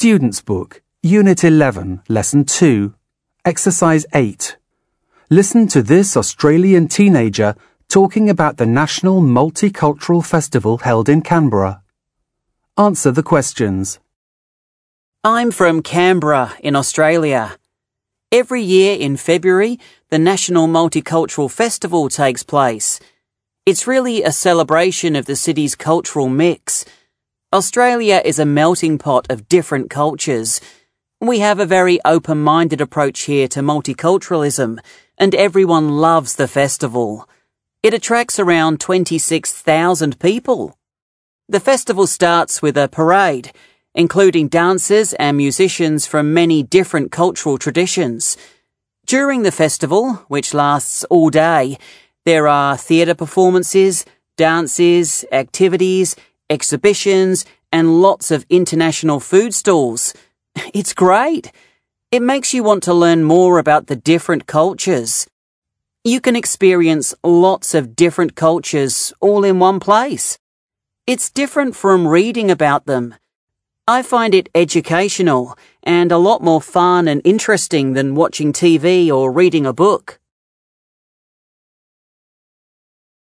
Student's Book, Unit 11, Lesson 2, Exercise 8. Listen to this Australian teenager talking about the National Multicultural Festival held in Canberra. Answer the questions. I'm from Canberra in Australia. Every year in February, the National Multicultural Festival takes place. It's really a celebration of the city's cultural mix. Australia is a melting pot of different cultures. We have a very open-minded approach here to multiculturalism, and everyone loves the festival. It attracts around 26,000 people. The festival starts with a parade, including dancers and musicians from many different cultural traditions. During the festival, which lasts all day, there are theatre performances, dances, activities, exhibitions, and lots of international food stalls. It's great. It makes you want to learn more about the different cultures. You can experience lots of different cultures all in one place. It's different from reading about them. I find it educational and a lot more fun and interesting than watching TV or reading a book.